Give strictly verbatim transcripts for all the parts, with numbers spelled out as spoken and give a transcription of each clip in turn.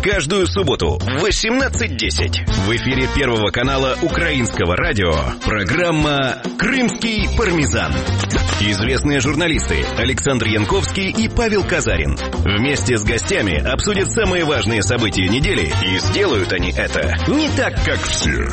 Каждую субботу в восемнадцать десять в эфире Первого канала Украинского радио программа «Крымский пармезан». Известные журналисты Александр Янковский и Павел Казарин вместе с гостями обсудят самые важные события недели, и сделают они это не так, как все.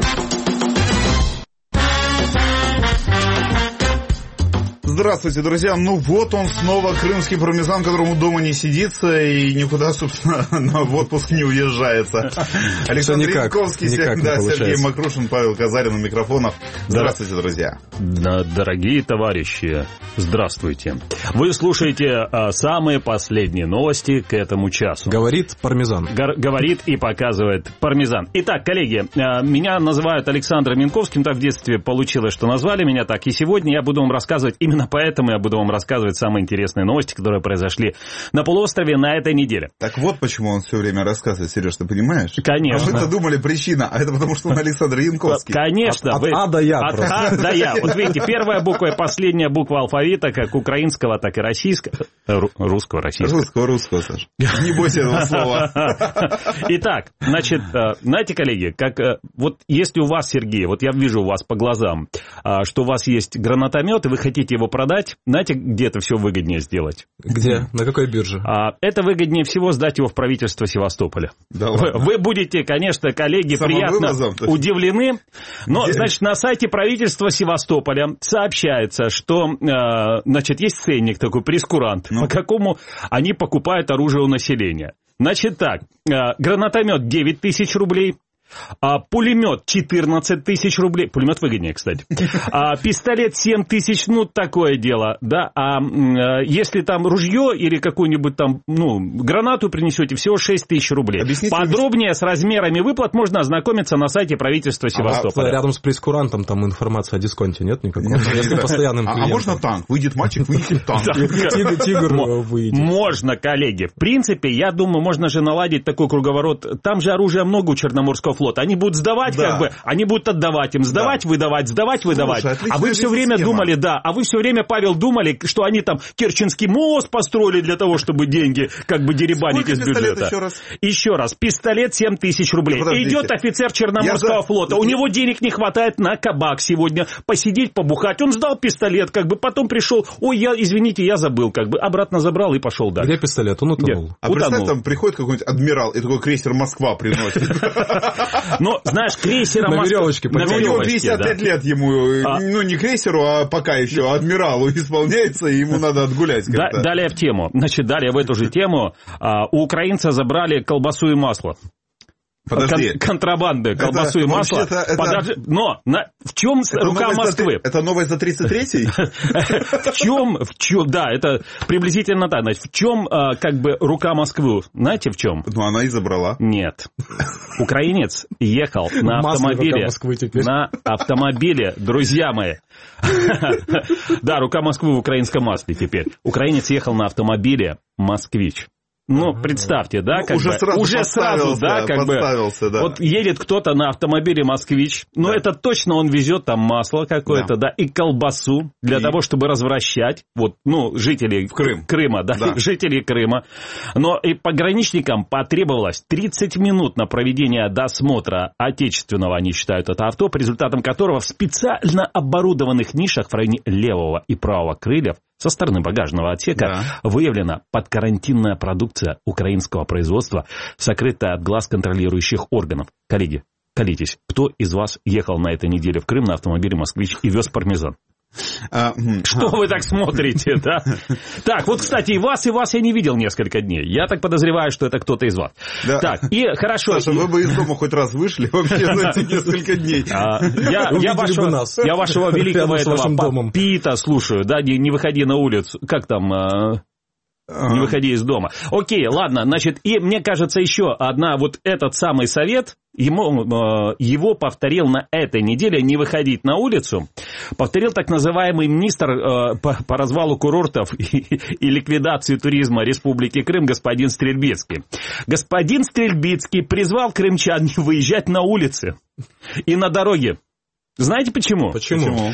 Здравствуйте, друзья. Ну вот он снова, крымский пармезан, которому дома не сидится и никуда, собственно, в отпуск не уезжается. Александр Янковский, да, Сергей Макрушин, Павел Казарин у микрофонов. Здравствуйте, друзья. Дорогие товарищи, здравствуйте. Вы слушаете а, самые последние новости к этому часу. Говорит пармезан. Гор- говорит и показывает пармезан. Итак, коллеги, а, меня называют Александром Янковским, так в детстве получилось, что назвали меня так. И сегодня я буду вам рассказывать, именно поэтому я буду вам рассказывать самые интересные новости, которые произошли на полуострове на этой неделе. Так вот почему он все время рассказывает, Сереж, ты понимаешь? Конечно. А вы-то думали, причина, а это потому, что он Александр Янковский. Конечно. От, вы... от А до Я. От А до Я. Вот видите, первая буква и последняя буква алфавита, как украинского, так и российского. Русского, российского. Русского, русского, Саша. Не бойся этого слова. Итак, значит, знаете, коллеги, как вот если у вас, Сергей, вот я вижу у вас по глазам, что у вас есть гранатомет, и вы хотите его продать, знаете, где это все выгоднее сделать? Где? На какой бирже? А, это выгоднее всего сдать его в правительство Севастополя. Да вы, вы будете, конечно, коллеги, приятно удивлены, но, где? Значит, на сайте правительства Севастополя сообщается, что, э, значит, есть ценник такой, прескурант, ну. по какому они покупают оружие у населения. Значит так, э, гранатомет девять тысяч рублей. А пулемет четырнадцать тысяч рублей. Пулемет выгоднее, кстати. А пистолет семь тысяч, ну, такое дело, да. А, а если там ружье или какую-нибудь там, ну, гранату принесете, всего шесть тысяч рублей. Объясните, подробнее мне... с размерами выплат можно ознакомиться на сайте правительства Севастополя. А рядом с прескурантом там информация о дисконте нет никакого? А можно танк? Выйдет мальчик, выйдет танк. Тигр выйдет. Можно, коллеги. В принципе, я думаю, можно же наладить такой круговорот. Там же оружия много у Черноморского флота. Они будут сдавать, да. как бы, они будут отдавать им, сдавать, да. выдавать, сдавать, выдавать. Слушай, а вы все время система. думали, да, а вы все время, Павел, думали, что они там Керченский мост построили для того, чтобы деньги как бы деребанить из бюджета. Еще раз? еще раз, пистолет семь тысяч рублей. Идет офицер Черноморского за... флота, у него денег не хватает на кабак сегодня, посидеть, побухать. Он сдал пистолет, как бы, потом пришел, ой, я, извините, я забыл, как бы, обратно забрал и пошел дальше. Где пистолет? Он утонул. Где? А представь, там приходит какой-нибудь адмирал и такой крейсер «Москва» приносит. Но, знаешь, крейсером... На веревочке. На веревочке, пятьдесят пять да. лет ему, а... ну, не крейсеру, а пока еще адмиралу исполняется, и ему надо отгулять как-то. Да, далее в тему. Значит, далее в эту же тему. А, у украинца забрали колбасу и масло. Подожди. Кон- контрабанды, колбасу это, и масло. Это... Подожди, но на, в чем это рука Москвы? За, это новость за тридцать третий? В чем, в чем, да, это приблизительно так. Значит, в чем, как бы, рука Москвы? Знаете, в чем? Ну, она и забрала. Нет. Украинец ехал на автомобиле. На автомобиле, друзья мои. Да, рука Москвы в украинском масле теперь. Украинец ехал на автомобиле «Москвич». Ну, представьте, да, как уже бы, сразу, уже сразу, да, как бы, да. вот едет кто-то на автомобиле «Москвич», но да. это точно он везет там масло какое-то, да, да и колбасу для и... того, чтобы развращать, вот, ну, жителей в Крым. Крыма, да, да, жителей Крыма. Но и пограничникам потребовалось тридцать минут на проведение досмотра отечественного, они считают, это авто, по результатам которого в специально оборудованных нишах в районе левого и правого крыльев со стороны багажного отсека да. выявлена подкарантинная продукция украинского производства, сокрытая от глаз контролирующих органов. Коллеги, колитесь, кто из вас ехал на этой неделе в Крым на автомобиле «Москвич» и вез пармезан? А, Что а... вы так смотрите, да? Так, вот, кстати, и вас, и вас я не видел несколько дней. Я так подозреваю, что это кто-то из вас. Да. Так, и хорошо. Саша, вы бы из дома хоть раз вышли вообще за эти несколько дней. А, я, я, вашего, я вашего великого этого Пита слушаю, да, не, не выходи на улицу. Как там... А... Не выходи из дома. Окей, ладно, значит, и мне кажется, еще одна, вот этот самый совет, ему, его повторил на этой неделе не выходить на улицу, повторил так называемый министр по, по развалу курортов и, и ликвидации туризма Республики Крым господин Стрельбицкий. Господин Стрельбицкий призвал крымчан не выезжать на улицы и на дороге. Знаете почему? Почему?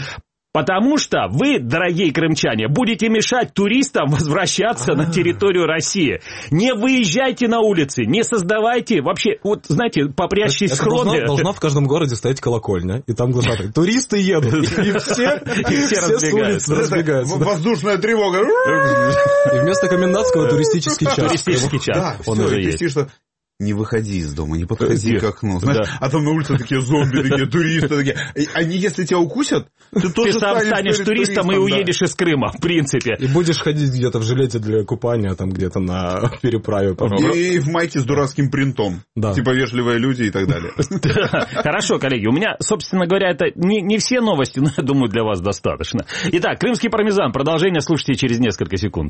Потому что вы, дорогие крымчане, будете мешать туристам возвращаться на территорию России. Не выезжайте на улицы, не создавайте вообще, вот знаете, попрячьте схроны. Должна, должна в каждом городе стоять колокольня, и там глаза так, туристы едут, и все с улиц разбегаются. Воздушная тревога. И вместо комендантского туристический час. Туристический час. Он уже есть. Не выходи из дома, не подходи к окну. Знаешь, да. А там на улице такие зомби, такие туристы, такие. Они, если тебя укусят, ты тоже ты сам станешь туристом, туристом и да. уедешь из Крыма, в принципе. И будешь ходить где-то в жилете для купания, там где-то на переправе. И в майке с дурацким принтом. Да. Типа вежливые люди и так далее. Хорошо, коллеги, у меня, собственно говоря, это не, не все новости, но я думаю, для вас достаточно. Итак, крымский пармезан. Продолжение слушайте через несколько секунд.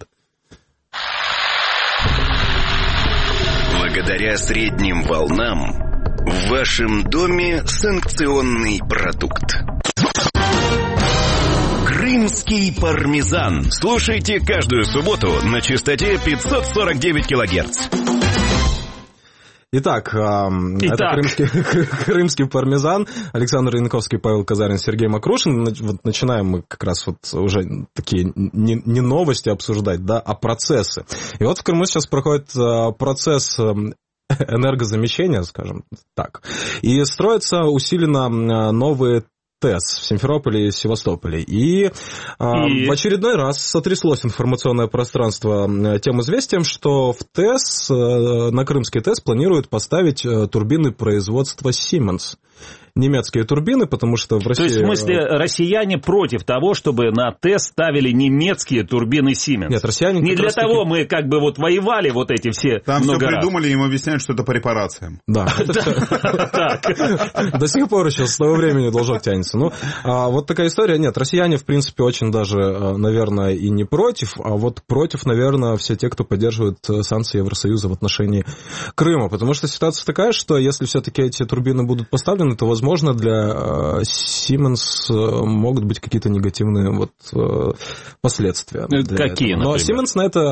Благодаря средним волнам в вашем доме санкционный продукт. Крымский пармезан. Слушайте каждую субботу на частоте пятьсот сорок девять килогерц. Итак, Итак, это крымский, крымский пармезан. Александр Янковский, Павел Казарин, Сергей Макрушин. Вот начинаем мы как раз вот уже такие не, не новости обсуждать, да, а процессы. И вот в Крыму сейчас проходит процесс энергозамещения, скажем так. И строятся усиленно новые ТЭС в Симферополе и Севастополе. И, и... в очередной раз сотряслось информационное пространство тем известием, что в ТЭС, на крымский ТЭС планируют поставить турбины производства Siemens. Немецкие турбины, потому что в России... То есть, в смысле, россияне против того, чтобы на ТЭС ставили немецкие турбины Siemens? Нет, россияне... Не для того мы как бы вот воевали вот эти все Там много все раз. Придумали, им объясняют, что это по репарациям. Да. До сих пор еще с того времени должок тянется. Ну, вот такая история. Нет, россияне, в принципе, очень даже, наверное, и не против, а вот против, наверное, все те, кто поддерживает санкции Евросоюза в отношении Крыма. Потому что ситуация такая, что если все-таки эти турбины будут поставлены, то, возможно, Возможно, для Siemens могут быть какие-то негативные вот последствия. Какие, этого. Но Siemens на это,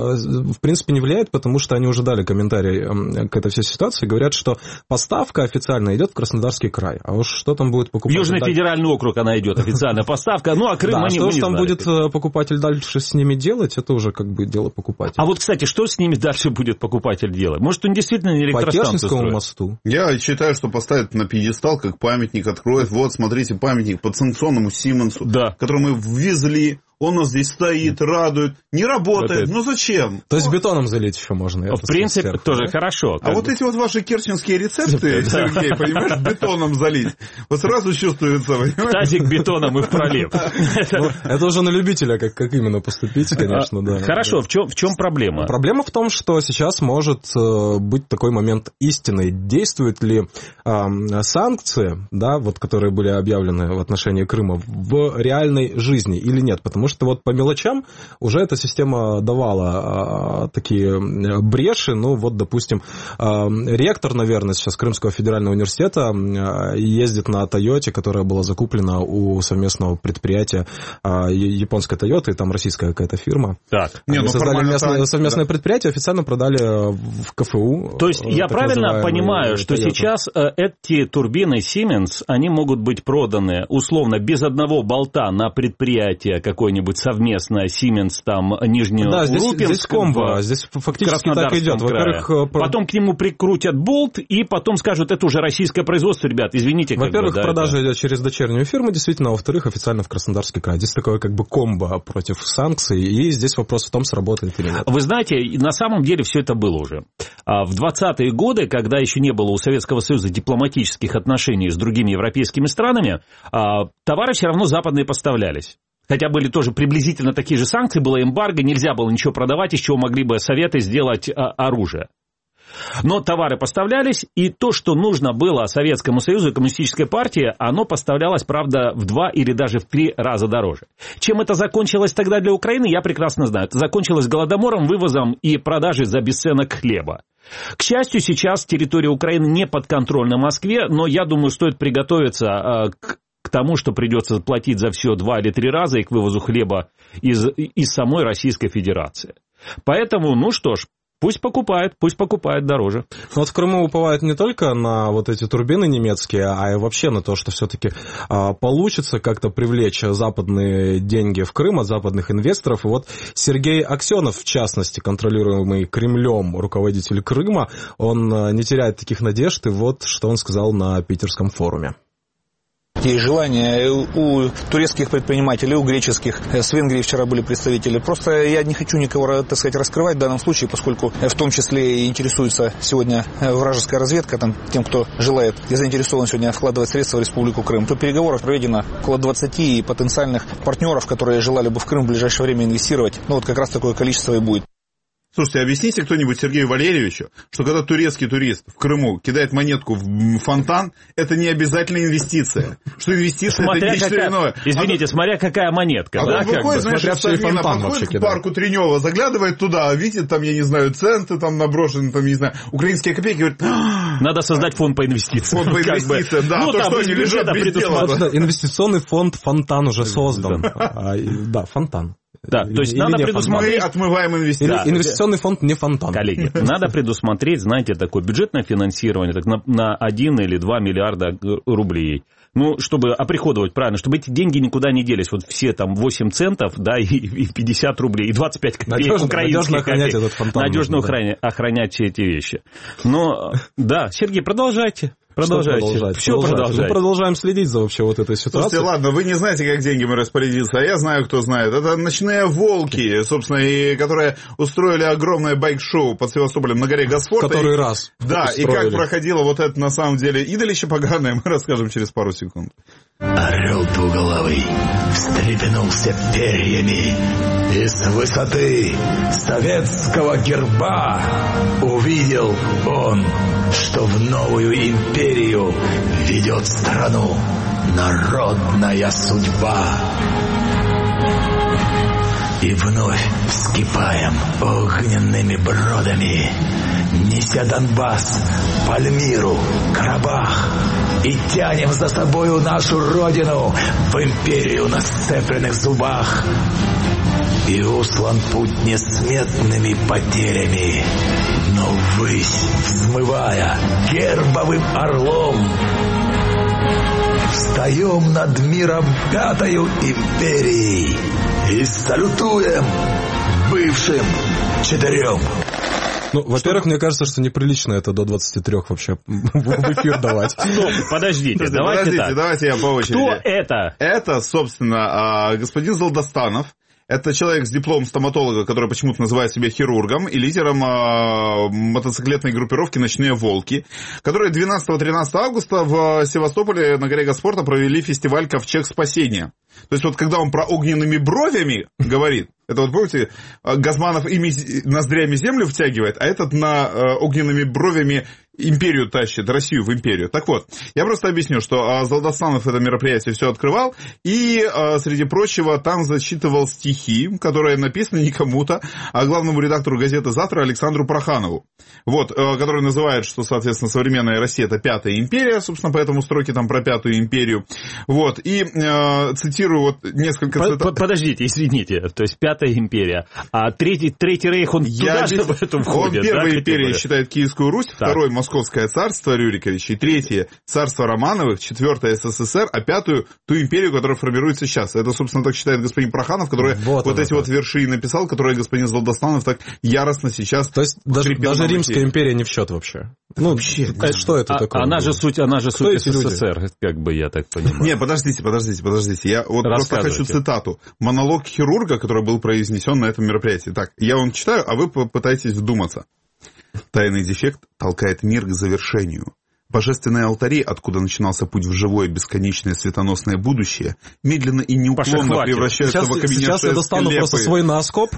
в принципе, не влияет, потому что они уже дали комментарий к этой всей ситуации. Говорят, что поставка официально идет в Краснодарский край. А уж что там будет покупать... Южный дальше... федеральный округ она идет, официальная поставка. Ну, а Крым да, они что не там знали. Будет покупатель дальше с ними делать, это уже как бы дело покупателя. А вот, кстати, что с ними дальше будет покупатель делать? Может, он действительно не электростанцию По Керченскому строит? мосту. Я считаю, что поставят на пьедестал, как памятник откроет. Вот, смотрите, памятник подсанкционному Сименсу, да. который мы ввезли. Он у нас здесь стоит, радует. Не работает. Это... Ну зачем? То есть бетоном залить еще можно. В принципе, сверху, тоже да? хорошо. А бы. Вот эти вот ваши керченские рецепты, Сергей, понимаешь, бетоном залить. Вот сразу чувствуется, понимаешь? Тазик бетоном и в пролив. Это уже на любителя, как именно поступить, конечно, да. Хорошо, в чем проблема? Проблема в том, что сейчас может быть такой момент истины. Действуют ли санкции, да, вот, которые были объявлены в отношении Крыма, в реальной жизни или нет? Потому что вот по мелочам уже эта система давала а, такие бреши. Ну, вот, допустим, а, ректор, наверное, сейчас Крымского федерального университета а, ездит на Тойоте, которая была закуплена у совместного предприятия а, японской Тойоты, и там российская какая-то фирма. Так. Они Не, ну, создали местное, так, совместное да. предприятие, официально продали в КФУ. То есть я правильно понимаю, что Toyota. Сейчас эти турбины Siemens, они могут быть проданы условно без одного болта на предприятие какое-нибудь совместное Siemens, там, Нижнеурупинск. Да, здесь, здесь комбо, здесь фактически так идет. Во-первых, потом к нему прикрутят болт, и потом скажут, это уже российское производство, ребят, извините. Во-первых, бы, да, продажа это... идет через дочернюю фирму, действительно, а во-вторых, официально в Краснодарский край. Здесь такое как бы комбо против санкций, и здесь вопрос в том, сработает или нет. Вы знаете, на самом деле все это было уже. В двадцатые годы, когда еще не было у Советского Союза дипломатических отношений с другими европейскими странами, товары все равно западные поставлялись. Хотя были тоже приблизительно такие же санкции, было эмбарго, нельзя было ничего продавать, из чего могли бы Советы сделать а, оружие. Но товары поставлялись, и то, что нужно было Советскому Союзу и Коммунистической партии, оно поставлялось, правда, в два или даже в три раза дороже. Чем это закончилось тогда для Украины, я прекрасно знаю. Это закончилось голодомором, вывозом и продажей за бесценок хлеба. К счастью, сейчас территория Украины не подконтрольна Москве, но я думаю, стоит приготовиться а, к... к тому, что придется платить за все два или три раза и к вывозу хлеба из, из самой Российской Федерации. Поэтому, ну что ж, Пусть покупает, пусть покупает дороже. Но вот в Крыму уповают не только на вот эти турбины немецкие, а и вообще на то, что все-таки а, получится как-то привлечь западные деньги в Крым от западных инвесторов. И вот Сергей Аксенов, в частности, контролируемый Кремлем руководитель Крыма, он не теряет таких надежд, и вот что он сказал на питерском форуме. Есть желание у турецких предпринимателей, у греческих. С Венгрии вчера были представители. Просто я не хочу никого, так сказать, раскрывать в данном случае, поскольку в том числе и интересуется сегодня вражеская разведка, там, тем, кто желает и заинтересован сегодня вкладывать средства в Республику Крым. По переговорам проведено около двадцати потенциальных партнеров, которые желали бы в Крым в ближайшее время инвестировать. Ну вот как раз такое количество и будет. Слушайте, объясните кто-нибудь Сергею Валерьевичу, что когда турецкий турист в Крыму кидает монетку в фонтан, это не обязательно инвестиция. Что инвестиция смотря это нечто какая, иное. Извините, а смотря какая монетка. А да, он выходит, знаешь, из Совмина, подходит к парку Тренева, заглядывает туда, видит там, я не знаю, центы там наброшены, там, не знаю, украинские копейки, говорит... Надо создать фонд по инвестициям. Фонд по инвестициям, да, ну, то, что они лежат без дела. Инвестиционный фонд «Фонтан» уже создан. Да, «Фонтан». Да, то есть надо предусмотреть... Мы отмываем инвестиции. Да. Инвестиционный фонд не фонтан. Коллеги, надо предусмотреть, знаете, такое бюджетное финансирование так, на, на один или два миллиарда рублей. Ну, чтобы оприходовать правильно, чтобы эти деньги никуда не делись. Вот все там восемь центов, да, и, и пятьдесят рублей, и двадцать пять копеек надежно, украинских надежно охранять копеек. Этот фонтан. Надежно нужно, охранять, да. охранять все эти вещи. Но, да, Сергей, продолжайте. Продолжайте. Продолжать? Все продолжать. продолжайте. Мы продолжаем следить за вообще вот этой ситуацией. Слушайте, ладно, вы не знаете, как деньгами распорядиться, а я знаю, кто знает. Это ночные волки, собственно, и которые устроили огромное байк-шоу под Севастополем на горе Госфорта. Который и, раз Да, устроили. И как проходило вот это, на самом деле, идолище поганое, мы расскажем через пару секунд. Орел двуголовый встрепенулся перьями, и с высоты советского герба увидел он, что в новую империю ведет страну народная судьба. И вновь вскипаем огненными бродами, неся Донбасс, Пальмиру, Карабах, и тянем за собою нашу родину в империю на сцепленных зубах. И услан путь несметными потерями, но ввысь взмывая гербовым орлом, встаем над миром пятою империей и салютуем бывшим четырем. Ну, во-первых, мне кажется, что неприлично это до двадцати трёх вообще в эфир давать. Стоп, подождите, давайте Подождите, так. давайте я по очереди. Кто это? Это, собственно, господин Золдостанов. Это человек с дипломом стоматолога, который почему-то называет себя хирургом и лидером э, мотоциклетной группировки «Ночные волки», которые двенадцатого-тринадцатого августа в Севастополе на горе Госфорта провели фестиваль «Ковчег спасения». То есть вот когда он про огненными бровями говорит, это вот, помните, Газманов ими ноздрями землю втягивает, а этот на э, огненными бровями империю тащит, Россию в империю. Так вот, я просто объясню, что э, Золдостанов это мероприятие все открывал, и, э, среди прочего, там зачитывал стихи, которые написаны не кому-то, а главному редактору газеты «Завтра» Александру Проханову. Вот, э, который называет, что, соответственно, современная Россия это пятая империя, собственно, поэтому строки там про пятую империю. Вот, и э, цитирую вот несколько цитат. Подождите, извините, то есть пятая империя, а третий, третий рейх, он туда же в этом входит. Он первой да, империей считает Киевскую Русь, так. второй Московское царство Рюриковича, и третье царство Романовых, четвертое СССР, а пятую ту империю, которая формируется сейчас. Это, собственно, так считает господин Проханов, который вот, вот эти так. вот верши написал, которые господин Золдостанов так яростно сейчас... То есть даже, даже Римская империя не в счет вообще? Ну, вообще, это, что это а, такое? Она же суть, она же суть СССР, как бы я так понимаю. Не, подождите, подождите, подождите. Я вот просто хочу цитату. Монолог хирурга, который был произнесен на этом мероприятии. Так, я вам читаю, а вы попытаетесь вдуматься. Тайный дефект толкает мир к завершению. Божественные алтари, откуда начинался путь в живое бесконечное светоносное будущее, медленно и неуклонно Паша, превращаются сейчас, в окаменевшие Сейчас я достану скелепы. просто свой наскоп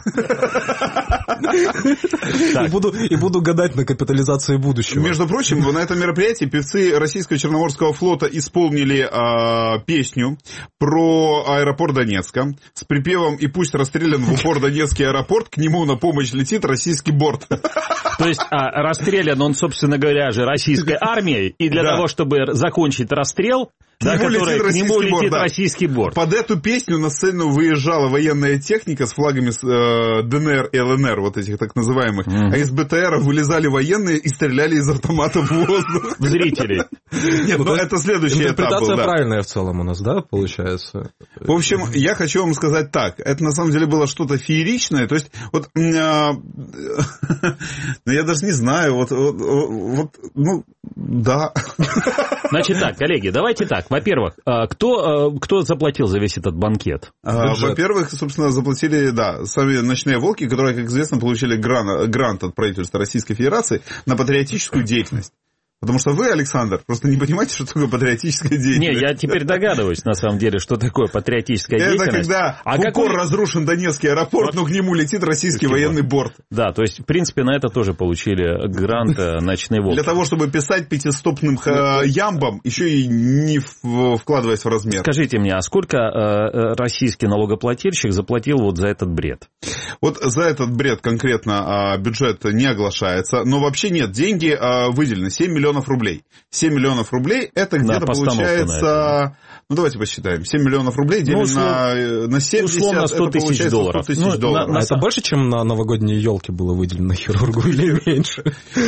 и буду, и буду гадать на капитализации будущего. Между прочим, на этом мероприятии певцы Российского Черноморского флота исполнили э, песню про аэропорт Донецка с припевом «И пусть расстрелян в упор Донецкий аэропорт, к нему на помощь летит российский борт». То есть а, расстрелян он, собственно говоря, же российской армией, и для да. того, чтобы закончить расстрел, да, который, к нему летит борт, да. российский борт. Под эту песню на сцену выезжала военная техника с флагами э, ДНР и ЛНР, вот этих так называемых, mm-hmm. а из БТРа вылезали военные и стреляли из автомата в воздух. В зрителей. Нет, ну это следующий этап был. Интерпретация правильная в целом у нас, да, получается? В общем, я хочу вам сказать так. Это на самом деле было что-то фееричное. То есть, вот, я даже не знаю, вот, вот, ну, да. Значит так, коллеги, давайте так. Во-первых, кто, кто заплатил за весь этот банкет? Во-первых, собственно, заплатили, да, сами ночные волки, которые, как известно, получили грант, грант от правительства Российской Федерации на патриотическую деятельность. Потому что вы, Александр, просто не понимаете, что такое патриотическая деятельность. Не, я теперь догадываюсь, на самом деле, что такое патриотическая это деятельность. Это когда а в упор какой... разрушен Донецкий аэропорт, но к нему летит российский военный борт. Да, то есть, в принципе, на это тоже получили грант «Ночные волки». Для того, чтобы писать пятистопным ямбом, еще и не вкладываясь в размер. Скажите мне, а сколько российский налогоплательщик заплатил вот за этот бред? Вот за этот бред конкретно бюджет не оглашается, но вообще нет, деньги выделены, семь миллионов рублей. семь миллионов рублей, это где-то да, получается... Ну, давайте посчитаем. семь миллионов рублей делим ну, на, на семьдесят, условно сто тысяч долларов. сто тысяч ну, долларов. На, на... Это больше, чем на новогодние елки было выделено хирургу или меньше?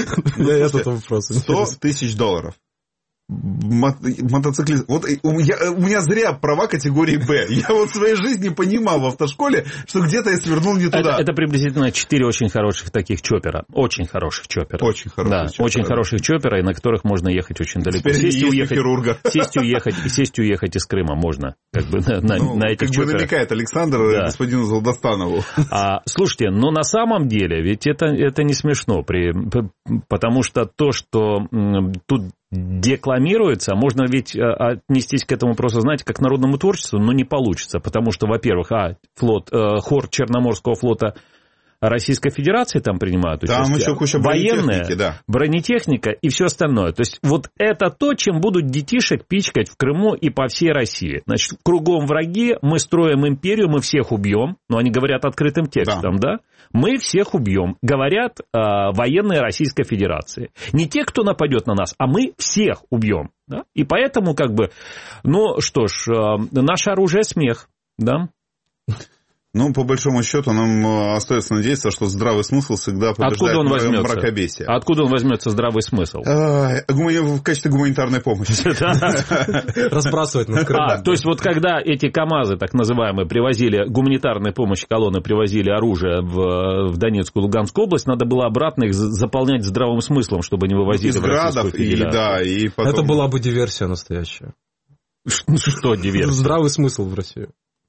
сто тысяч долларов. Мотоциклист. Вот у меня, у меня зря права категории Б. Я вот в своей жизни понимал в автошколе, что где-то я свернул не туда. Это, это приблизительно четыре очень хороших таких чоппера. Очень хороших чоппера. Очень хороших да, чоппера. Очень хороших чоппера, и на которых можно ехать очень далеко. Теперь сесть и уехать, хирурга. Сесть и уехать, сесть и уехать из Крыма можно. Как бы на, на, ну, на этих как чопперах. бы намекает Александр да. господину Золдостанову. А, слушайте, но на самом деле, ведь это, это не смешно, при, потому что то, что м, тут декламируется, можно ведь отнестись к этому просто, знаете, как к народному творчеству, но не получится, потому что, во-первых, а, флот, э, хор Черноморского флота Российской Федерации там принимают участие. Там еще куча бронетехники, да. бронетехника и все остальное. То есть вот это то, чем будут детишек пичкать в Крыму и по всей России. Значит, кругом враги, мы строим империю, мы всех убьем. Но они говорят открытым текстом, да? да? Мы всех убьем, говорят э, военные Российской Федерации. Не те, кто нападет на нас, а мы всех убьем. Да? И поэтому, как бы, ну что ж, э, наше оружие смех, да? Ну, по большому счету, нам остается надеяться, что здравый смысл всегда побеждает мракобесие. А откуда он возьмется, здравый смысл? В качестве гуманитарной помощи. Разбрасывать на Крым. То есть, вот когда эти КАМАЗы, так называемые, привозили гуманитарную помощь, колонны привозили оружие в Донецкую и Луганскую область, надо было обратно их заполнять здравым смыслом, чтобы не вывозили в Российскую Федерацию. Это была бы диверсия настоящая. Что диверсия? Здравый смысл в Россию.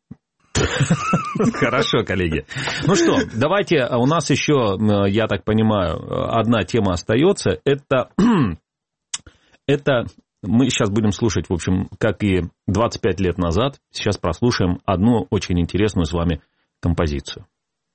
Хорошо, коллеги. Ну что, давайте, у нас еще, я так понимаю, одна тема остается. Это, это мы сейчас будем слушать, в общем, как и двадцать пять лет назад. Сейчас прослушаем одну очень интересную с вами композицию.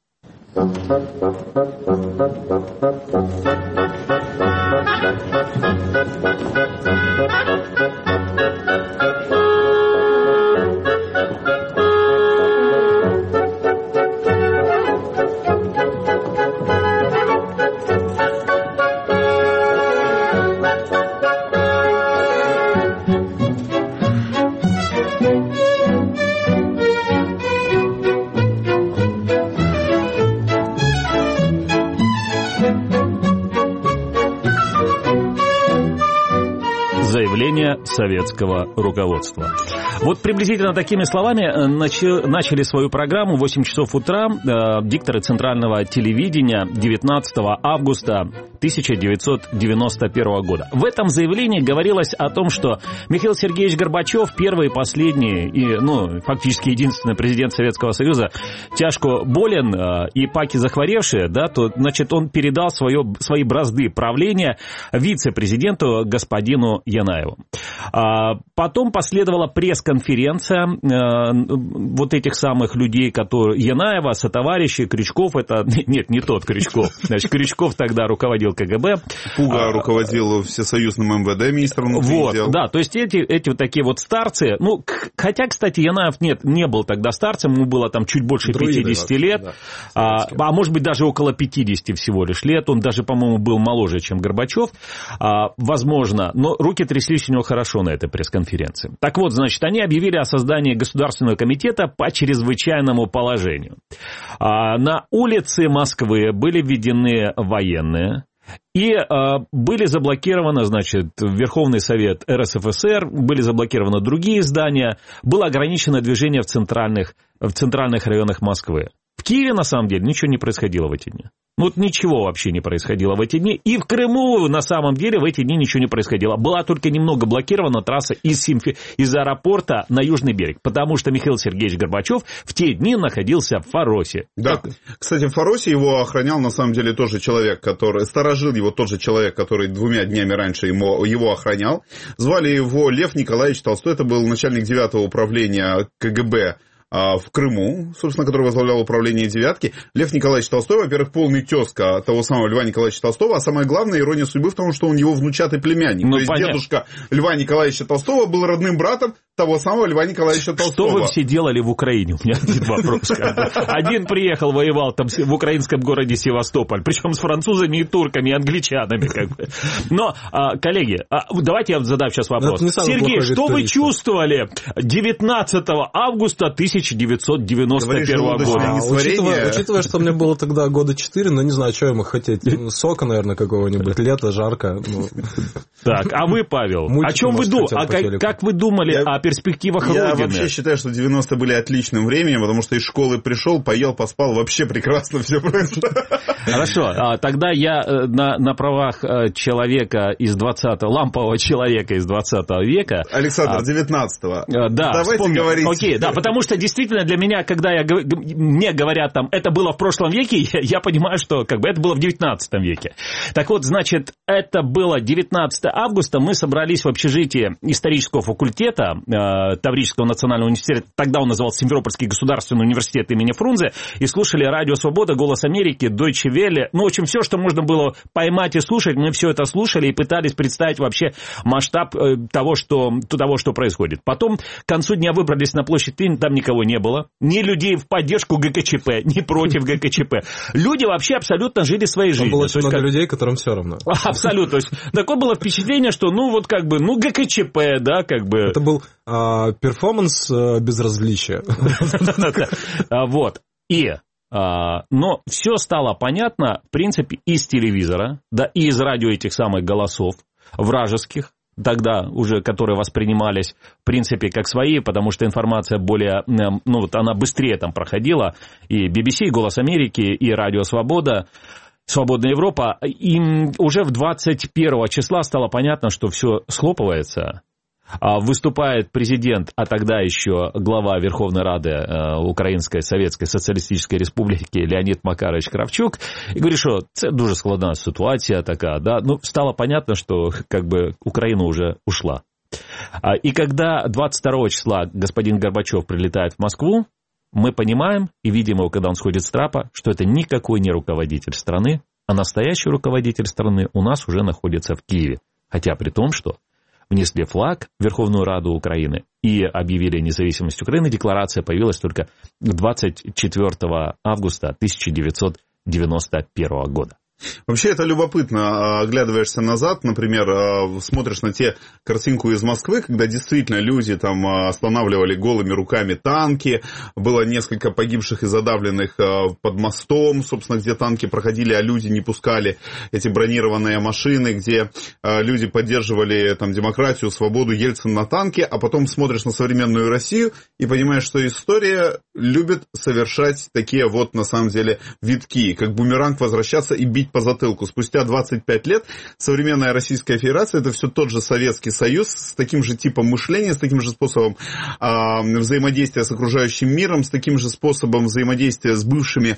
Заявление советского руководства. Вот приблизительно такими словами начали свою программу в восемь часов утра дикторы Центрального телевидения девятнадцатого августа тысяча девятьсот девяносто первого года. В этом заявлении говорилось о том, что Михаил Сергеевич Горбачев, первый и последний, и, ну, фактически единственный президент Советского Союза, тяжко болен и паки захворевшие, да, то, значит, он передал свое, свои бразды правления вице-президенту господину Янаеву. Потом последовала пресс-конференция вот этих самых людей, которые... Янаева, сотоварищи, Крючков, это... Нет, не тот Крючков. Значит, Крючков тогда руководил КГБ. Пуга а, руководил всесоюзным МВД, министром внутренних вот, дел. Да, то есть эти, эти вот такие вот старцы... Ну, хотя, кстати, Янаев нет, не был тогда старцем, ему было там чуть больше Друиды пятидесяти лет, да, а, а может быть даже около пятидесяти всего лишь лет, он даже, по-моему, был моложе, чем Горбачев, а, возможно, но руки тряслись у него хорошо на этой пресс-конференции. Так вот, значит, они объявили о создании Государственного комитета по чрезвычайному положению. А, на улице Москвы были введены военные, и э, были заблокированы, значит, Верховный Совет РСФСР, были заблокированы другие здания, было ограничено движение в центральных, в центральных районах Москвы. В Киеве, на самом деле, ничего не происходило в эти дни. Ну, вот ничего вообще не происходило в эти дни. И в Крыму, на самом деле, в эти дни ничего не происходило. Была только немного блокирована трасса из, Симфи... из аэропорта на Южный берег, потому что Михаил Сергеевич Горбачев в те дни находился в Фаросе. Да, так... кстати, в Фаросе его охранял, на самом деле, тоже человек, который... Сторожил его тот же человек, который двумя днями раньше ему... его охранял. Звали его Лев Николаевич Толстой. Это был начальник девятого управления КГБ в Крыму, собственно, который возглавлял управление «девятки». Лев Николаевич Толстой, во-первых, полный тезка того самого Льва Николаевича Толстого, а самое главное, ирония судьбы в том, что он его внучатый племянник. Ну, То есть понятно. Дедушка Льва Николаевича Толстого был родным братом того самого Льва Николаевича Толстого. Что вы все делали в Украине? У меня один вопрос. Один приехал, воевал там в украинском городе Севастополь, причем с французами и турками, и англичанами. Как бы. Но, коллеги, давайте я задам сейчас вопрос. Сергей, что вы чувствовали девятнадцатого августа тысяча девятьсот девяносто первого года? А, учитывая, учитывая, что мне было тогда года четыре, ну не знаю, что я мог хотеть. Сока, наверное, какого-нибудь. Лето, жарко. Ну. Так, а вы, Павел, Мультики, о чем вы думали? А как, как вы думали я... о перспективах Я Родины? Я вообще считаю, что девяностые были отличным временем, потому что из школы пришел, поел, поспал, вообще прекрасно все происходит. Хорошо, а, тогда я на, на правах человека из двадцатого, лампового человека из двадцатого века... Александр, девятнадцатого. А, да, давайте вспомню. говорить. Окей, да, потому что действительно для меня, когда я, мне говорят, там, это было в прошлом веке, я, я понимаю, что как бы это было в девятнадцатом веке. Так вот, значит, это было девятнадцатого августа, мы собрались в общежитии исторического факультета э, Таврического национального университета, тогда он назывался Симферопольский государственный университет имени Фрунзе, и слушали Радио Свобода, Голос Америки, Deutsche Welle, ну, в общем, все, что можно было поймать и слушать, мы все это слушали и пытались представить вообще масштаб э, того, что, того, что происходит. Потом к концу дня выбрались на площадь Ленина, там никого не было, ни людей в поддержку ГКЧП, ни против ГКЧП. Люди вообще абсолютно жили своей жизнью. Там было очень много как... людей, которым все равно. Абсолютно. То есть такое было впечатление, что, ну, вот как бы, ну, ГКЧП, да, как бы... Это был а, перформанс а, безразличия. Вот. И... Но все стало понятно, в принципе, из телевизора, да, и из радио этих самых голосов вражеских, тогда уже, которые воспринимались, в принципе, как свои, потому что информация более, ну, вот она быстрее там проходила, и би би си, и Голос Америки, и Радио Свобода, Свободная Европа, и уже в двадцать первого числа стало понятно, что все схлопывается. Выступает президент, а тогда еще глава Верховной Рады Украинской Советской Социалистической Республики Леонід Макарович Кравчук, и говорит, что это дуже складна ситуация такая, да, ну, стало понятно, что как бы Украина уже ушла. И когда двадцать второго числа господин Горбачев прилетает в Москву, мы понимаем и видим его, когда он сходит с трапа, что это никакой не руководитель страны, а настоящий руководитель страны у нас уже находится в Киеве. Хотя при том, что внесли флаг в Верховную Раду Украины и объявили независимость Украины. Декларация появилась только двадцать четвёртого августа тысяча девятьсот девяносто первого года. Вообще это любопытно, оглядываешься назад, например, смотришь на те картинку из Москвы, когда действительно люди там останавливали голыми руками танки, было несколько погибших и задавленных под мостом, собственно, где танки проходили, а люди не пускали эти бронированные машины, где люди поддерживали там демократию, свободу, Ельцин на танке, а потом смотришь на современную Россию и понимаешь, что история любит совершать такие вот, на самом деле, витки, как бумеранг возвращаться и бить бить по затылку. Спустя двадцать пять лет современная Российская Федерация — это все тот же Советский Союз с таким же типом мышления, с таким же способом э, взаимодействия с окружающим миром, с таким же способом взаимодействия с бывшими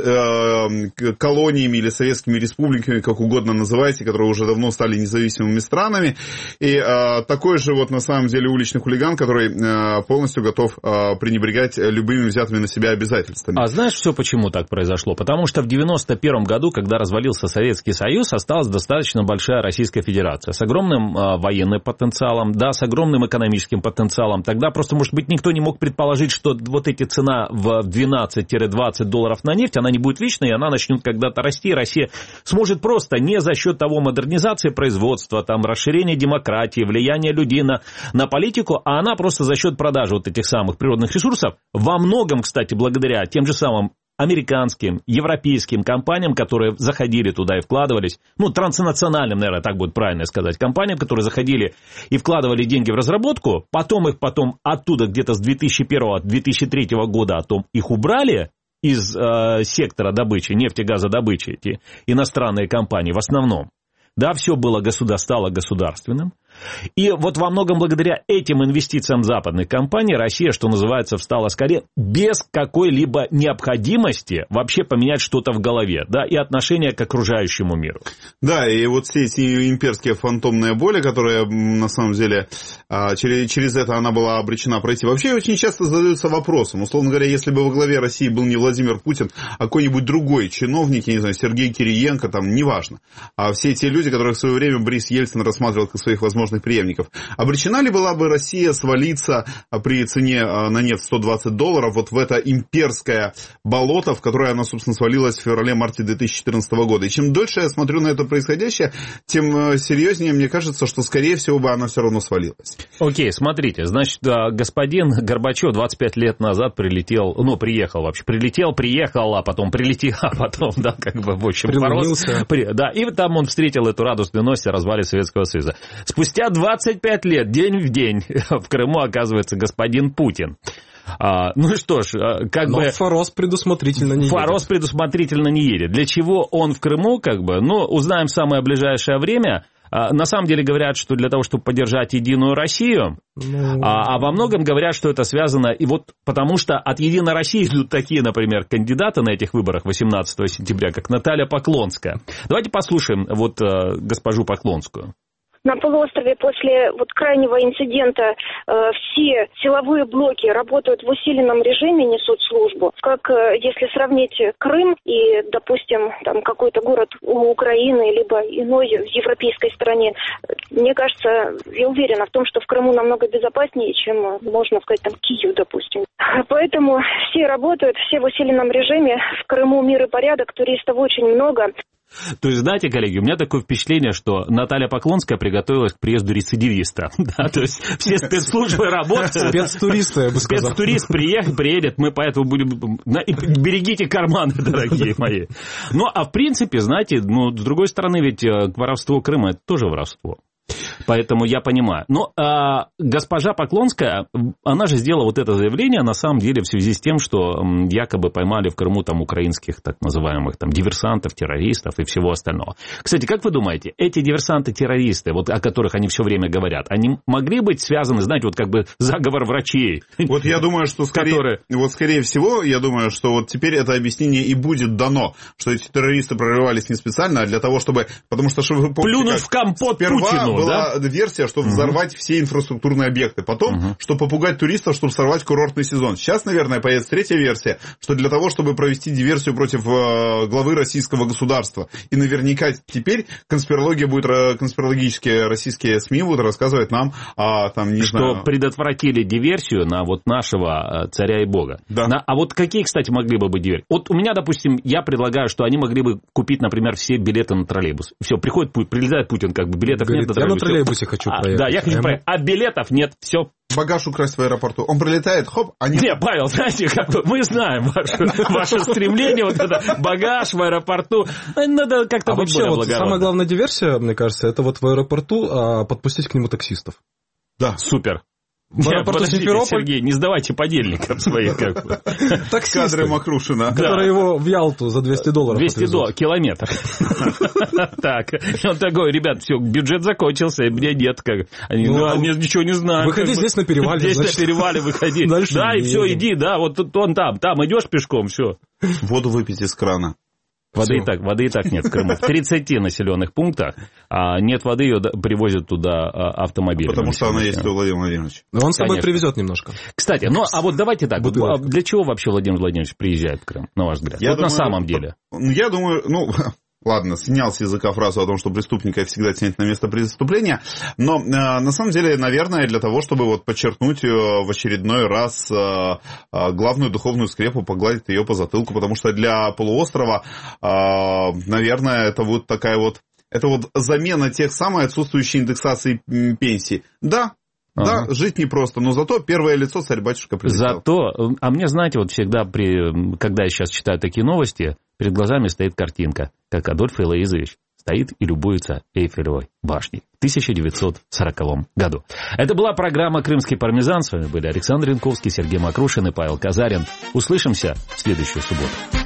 э, колониями или советскими республиками, как угодно называйте, которые уже давно стали независимыми странами. И э, такой же вот на самом деле уличный хулиган, который э, полностью готов э, пренебрегать любыми взятыми на себя обязательствами. А знаешь, все почему так произошло? Потому что в девяносто первом году, когда развалился Советский Союз, осталась достаточно большая Российская Федерация с огромным э, военным потенциалом, да, с огромным экономическим потенциалом. Тогда просто, может быть, никто не мог предположить, что вот эти цена в двенадцать-двадцать долларов на нефть, она не будет вечной, и она начнет когда-то расти, и Россия сможет просто не за счет того модернизации производства, там, расширения демократии, влияния людей на, на политику, а она просто за счет продажи вот этих самых природных ресурсов, во многом, кстати, благодаря тем же самым американским, европейским компаниям, которые заходили туда и вкладывались, ну, транснациональным, наверное, так будет правильно сказать, компаниям, которые заходили и вкладывали деньги в разработку, потом их потом оттуда где-то с две тысячи первого - две тысячи третьего года потом их убрали из э, сектора добычи, нефтегазодобычи, эти иностранные компании в основном. Да, все было государ... стало государственным. И вот во многом благодаря этим инвестициям западных компаний Россия, что называется, встала скорее без какой-либо необходимости вообще поменять что-то в голове, да, и отношение к окружающему миру. Да, и вот все эти имперские фантомные боли, которые на самом деле через, через это она была обречена пройти, вообще очень часто задаются вопросом. Условно говоря, если бы во главе России был не Владимир Путин, а какой-нибудь другой чиновник, я не знаю, Сергей Кириенко, там, неважно, а все те люди, которых в свое время Борис Ельцин рассматривал как своих возможных преемников. Обречена ли была бы Россия свалиться при цене на нефть сто двадцать долларов вот в это имперское болото, в которое она, собственно, свалилась в феврале-марте две тысячи четырнадцатого года? И чем дольше я смотрю на это происходящее, тем серьезнее мне кажется, что, скорее всего, бы она все равно свалилась. Окей, смотрите, значит, господин Горбачев двадцать пять лет назад прилетел, ну, приехал вообще, прилетел, приехал, а потом прилетел, а потом, да, как бы, в общем, порос, при, да, и там он встретил эту радостную новость о развале Советского Союза. Спустя двадцать пять лет, день в день, в Крыму оказывается господин Путин. А, ну что ж, как Но бы... Форос предусмотрительно не Форос едет. предусмотрительно не едет. Для чего он в Крыму, как бы, ну, узнаем в самое ближайшее время. А, на самом деле говорят, что для того, чтобы поддержать Единую Россию, ну... а, а во многом говорят, что это связано, и вот потому что от Единой России идут такие, например, кандидаты на этих выборах восемнадцатого сентября, как Наталья Поклонская. Давайте послушаем вот а, госпожу Поклонскую. На полуострове после вот крайнего инцидента э, все силовые блоки работают в усиленном режиме, несут службу. Как э, если сравнить Крым и, допустим, там какой-то город у Украины, либо иной в европейской стране, мне кажется, я уверена в том, что в Крыму намного безопаснее, чем, можно сказать, там Киев, допустим. Поэтому все работают, все в усиленном режиме. В Крыму мир и порядок, туристов очень много. То есть, знаете, коллеги, у меня такое впечатление, что Наталья Поклонская приготовилась к приезду рецидивиста. Да, то есть, все спецслужбы работают. Спецтуристы, я бы сказал. Спецтурист приедет, приедет, мы поэтому будем... Берегите карманы, дорогие мои. Ну, а в принципе, знаете, ну, с другой стороны, ведь воровство Крыма – это тоже воровство. Поэтому я понимаю. Но а, госпожа Поклонская, она же сделала вот это заявление, на самом деле, в связи с тем, что м, якобы поймали в Крыму там украинских так называемых там диверсантов, террористов и всего остального. Кстати, как вы думаете, эти диверсанты-террористы, вот о которых они все время говорят, они могли быть связаны, знаете, вот как бы заговор врачей? Вот я думаю, что скорее, которые... вот скорее всего, я думаю, что вот теперь это объяснение и будет дано, что эти террористы прорывались не специально, а для того, чтобы... Потому что, чтобы вы помните, плюнуть в компот Путину, была да? версия, чтобы взорвать угу. все инфраструктурные объекты. Потом, угу. чтобы попугать туристов, чтобы сорвать курортный сезон. Сейчас, наверное, появится третья версия, что для того, чтобы провести диверсию против э, главы российского государства. И наверняка теперь конспирология будет, конспирологические российские СМИ будут рассказывать нам, а, там, не что знаю... предотвратили диверсию на вот нашего царя и бога. Да. На, а вот какие, кстати, могли бы быть диверсии? Вот у меня, допустим, я предлагаю, что они могли бы купить, например, все билеты на троллейбус. Все, приходит, прилетает Путин, как бы билетов Говорит, нет на троллейбус. Я на троллейбусе хочу а, проехать. Да, я хочу а проехать. А билетов нет, все. Багаж украсть в аэропорту. Он прилетает, хоп, а нет. Не, Павел, знаете, как бы мы знаем ваше, ваше стремление, вот это багаж в аэропорту. Надо как-то а быть вообще, более вот благородным. Самая главная диверсия, мне кажется, это вот в аэропорту а, подпустить к нему таксистов. Да. Супер. В аэропорту Симферополь? Сергей, не сдавайте подельникам своих. Кадры Макрушина. Которые его в Ялту за двести долларов двести долларов, километр. Так, он такой, ребят, все, бюджет закончился, мне нет. Они, ну, мне ничего не знаю. Выходи здесь на перевале. Здесь на перевале выходи. Да, и все, иди, да, вот он там, там идешь пешком, все. Воду выпить из крана. Воды и, так, воды и так нет в Крыму. В тридцати населенных пунктах а нет воды, ее привозят туда автомобили. Потому что она есть у Владимира Владимировича. Он с собой привезет немножко. Кстати, ну а вот давайте так. Бутылочка. Для чего вообще Владимир Владимирович приезжает в Крым, на ваш взгляд? Я вот думаю, на самом деле. Я думаю, ну... Ладно, снял с языка фразу о том, что преступника всегда тянет на место преступления, но э, на самом деле, наверное, для того, чтобы вот подчеркнуть э, в очередной раз э, э, главную духовную скрепу, погладить ее по затылку, потому что для полуострова, э, наверное, это вот такая вот, это вот замена тех самой отсутствующей индексации пенсий. Да. Да, ага. Жить непросто, но зато первое лицо царь-батюшка прилетел. Зато, а мне, знаете, вот всегда, при, когда я сейчас читаю такие новости, перед глазами стоит картинка, как Адольф Илоизович стоит и любуется Эйфелевой башней в тысяча девятьсот сороковом году. Это была программа «Крымский пармезан». С вами были Александр Янковский, Сергей Макрушин и Павел Казарин. Услышимся в следующую субботу.